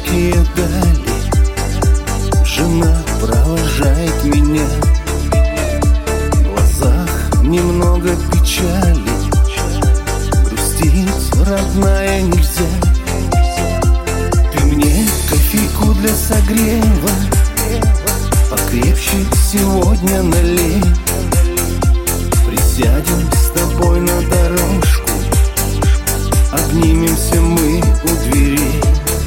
далекие дали. Жена провожает меня, в глазах немного печали. Грустить, родная, нельзя. Ты мне кофейку для согрева покрепче сегодня налей. Присядем с тобой на дорожку, обнимемся мы у дверей.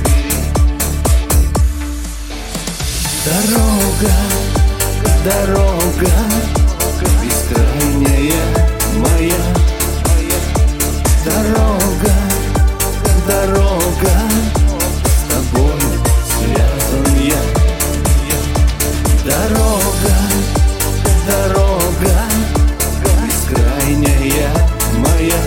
Дорога, дорога, бескрайняя моя. Дорога, дорога, с тобой связан я. Дорога, дорога, бескрайняя моя.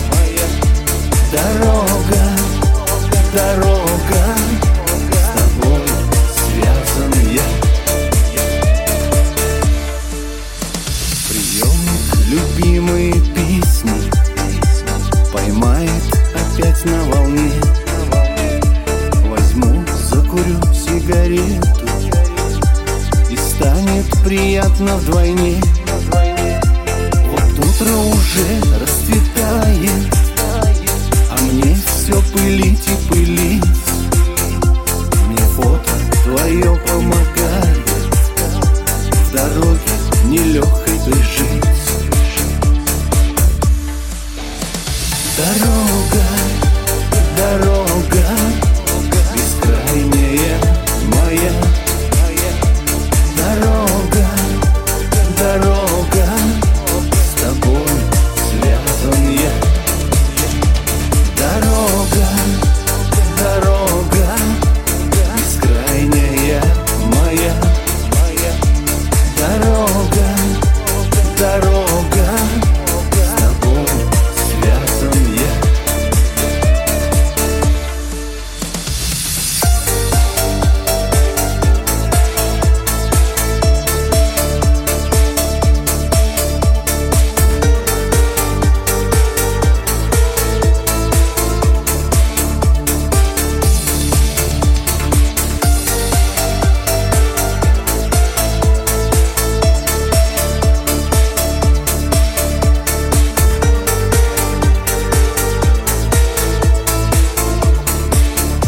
Дорога, дорога, с тобой связан я. Приемник любимые песни поймает опять на волне. Возьму, закурю сигарету, и станет приятно вдвойне. Вот утро уже расцветает, а мне все пылить и пылить. Мне фото твое помогает в дороге нелегкой жить. Дорога, дорога, бескрайняя моя. Дорога, дорога, с тобой связан я. Дорога, дорога, бескрайняя моя. Дорога, дорога, с тобой связан я.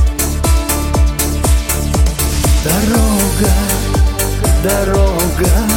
Дорога, дорога,